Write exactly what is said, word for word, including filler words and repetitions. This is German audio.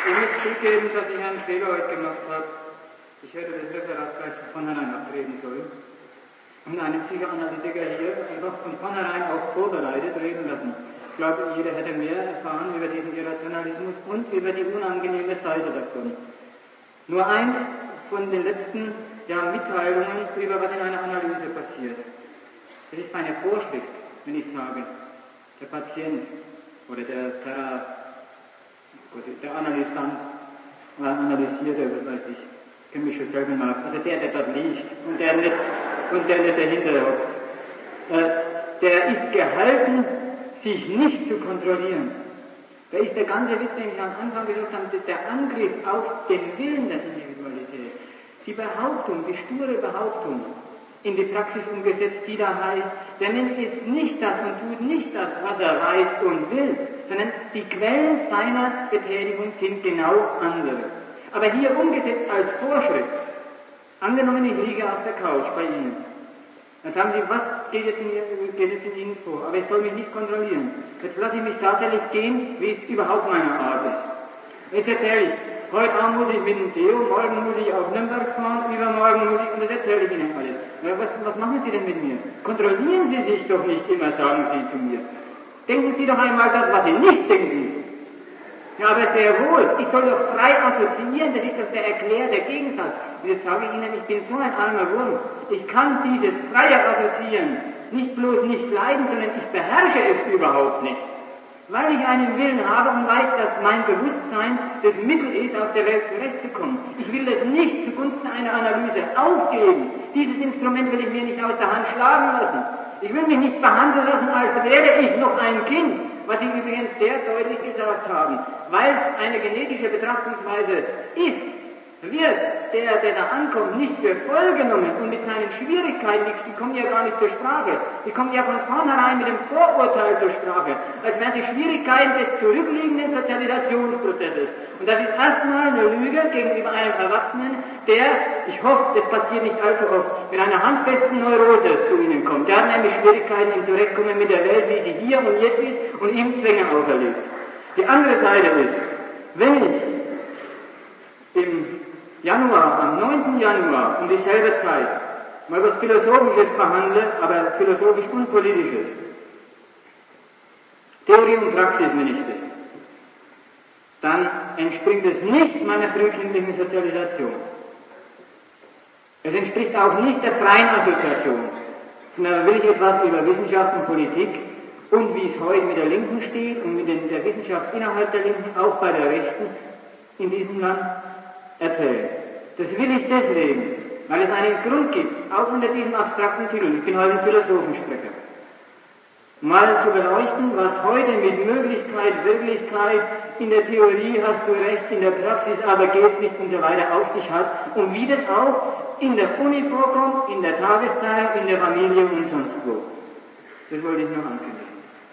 Ich muss zugeben, dass ich einen Fehler heute gemacht habe. Ich hätte das Referat gleich von vornherein abtreten sollen und einen Psychoanalytiker hier einfach von vornherein auch vorbereitet reden lassen. Ich glaube, jeder hätte mehr erfahren über diesen Irrationalismus und über die unangenehme Seite davon. Nur eins von den letzten ja, Mitteilungen über was in einer Analyse passiert. Es ist eine Vorschrift, wenn ich sage, der Patient oder der Thera, der Analysant, oder Analysierter, was weiß ich, ich kenne mich schon selber mal, also der, der dort liegt und der nicht, und der nicht dahinter hockt, äh, der ist gehalten, sich nicht zu kontrollieren. Da ist der ganze Witz, den ich am Anfang gesagt habe, der Angriff auf den Willen der Individualität, die Behauptung, die sture Behauptung, in die Praxis umgesetzt, die da heißt, der Mensch ist nicht das und tut nicht das, was er weiß und will, sondern die Quellen seiner Betätigung sind genau andere. Aber hier umgesetzt als Vorschrift, angenommen ich liege auf der Couch bei Ihnen, dann sagen Sie, was geht jetzt, in, geht jetzt in Ihnen vor? Aber ich soll mich nicht kontrollieren. Jetzt lasse ich mich tatsächlich gehen, wie es überhaupt meine Art ist. Jetzt erzähle ich, heute Abend muss ich mit dem Theo, morgen muss ich auf Nürnberg fahren, übermorgen muss ich, und das erzähle ich Ihnen alles. Ja, was, was machen Sie denn mit mir? Kontrollieren Sie sich doch nicht immer, sagen Sie zu mir. Denken Sie doch einmal das, was Sie nicht denken. Ja, aber sehr wohl. Ich soll doch frei assoziieren, das ist doch der erklärte Gegensatz. Und jetzt sage ich Ihnen, ich bin so ein armer Wurm. Ich kann dieses freie Assoziieren nicht bloß nicht leiden, sondern ich beherrsche es überhaupt nicht. Weil ich einen Willen habe und weiß, dass mein Bewusstsein das Mittel ist, auf der Welt zurechtzukommen. Ich will das nicht zugunsten einer Analyse aufgeben. Dieses Instrument will ich mir nicht aus der Hand schlagen lassen. Ich will mich nicht behandeln lassen, als wäre ich noch ein Kind, was Sie übrigens sehr deutlich gesagt haben. Weil es eine genetische Betrachtungsweise ist, wird der, der da ankommt, nicht für voll genommen und mit seinen Schwierigkeiten, die, die kommen ja gar nicht zur Sprache, die kommen ja von vornherein mit dem Vorurteil zur Sprache, als wären die Schwierigkeiten des zurückliegenden Sozialisationsprozesses. Und das ist erstmal eine Lüge gegenüber einem Erwachsenen, der, ich hoffe, das passiert nicht allzu oft, mit einer handfesten Neurose zu Ihnen kommt. Der hat nämlich Schwierigkeiten im Zurechtkommen mit der Welt, wie sie hier und jetzt ist und ihm Zwänge auferlegt. Die andere Seite ist, wenn ich im Januar, am neunten Januar, um dieselbe Zeit, mal was Philosophisches behandle, aber philosophisch und Politisches. Theorie und Praxis nenne ich das. Dann entspringt es nicht meiner frühkindlichen Sozialisation. Es entspricht auch nicht der freien Assoziation. Sondern will ich etwas über Wissenschaft und Politik und wie es heute mit der Linken steht und mit der Wissenschaft innerhalb der Linken, auch bei der Rechten in diesem Land, erzählen. Das will ich deswegen, weil es einen Grund gibt, auch unter diesem abstrakten Titel, ich bin heute ein Philosophensprecher, mal zu beleuchten, was heute mit Möglichkeit, Wirklichkeit, in der Theorie hast du recht, in der Praxis aber geht nicht und so weiter auf sich hat und wie das auch in der Uni vorkommt, in der Tageszeitung, in der Familie und sonst wo. Das wollte ich noch ankündigen.